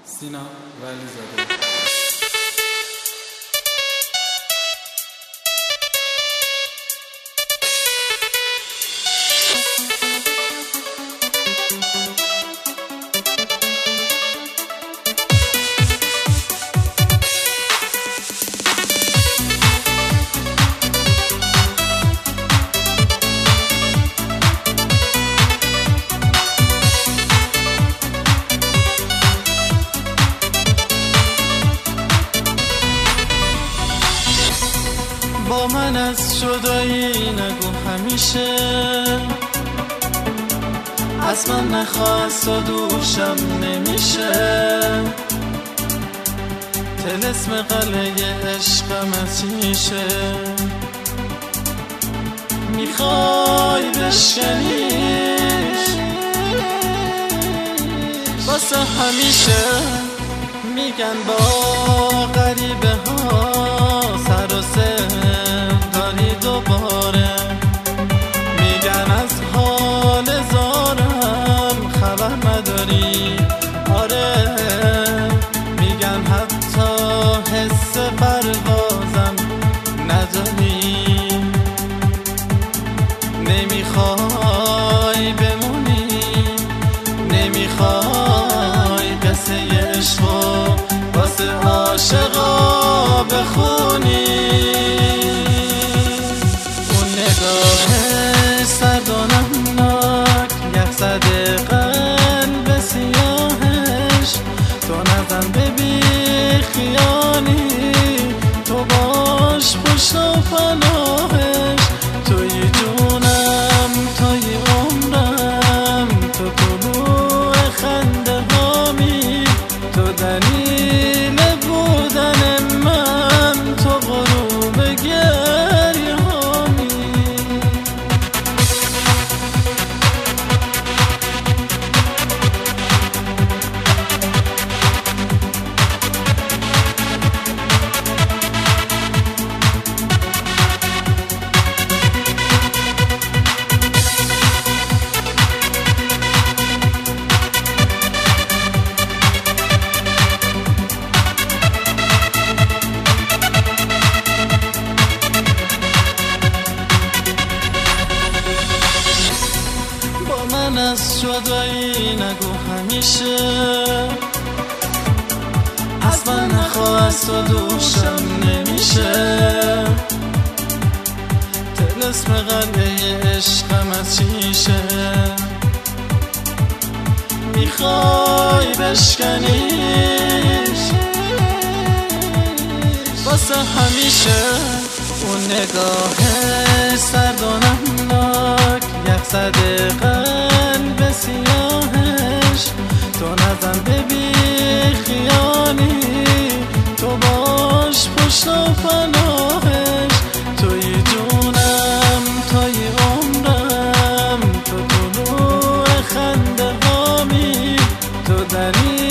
سینا ولی زاده. با من از جدایی نگو همیشه، از من نخواست و دوشم نمیشه. طلسم قلعه عشقم اتیشه، میخوای بشکنیش واسه همیشه. میگن با غریبه ها سر و داری دوباره، میگن از حال زارم خبر نداری. آره میگن حتی حس پروازم نداری. نمیخوای بمونی، نمیخوای قصه عشقو واسه عاشقا بخونی. اون نگاه سرد و نمناک یخ زده قلب سیاهش، تو نزن به بی خیالی، تو باش پشت و پناهش. توی جونم توی عمرم، تو طلوع خنده هامی، تو دلیل بودن من، تو غروب گریه هامی. من از جدایی نگو همیشه، از من نخواست و دوشم نمیشه. طلسم قلعه عشقم اتیشه، میخوای بشکنیش واسه همیشه. اون نگاه سرد و نمناک یخ زده قلب سیاهش، تو نزن به بی خیالی، تو باش پشت و پناهش. توی جونم توی عمرم، تو طلوع خنده هامی، تو دلیل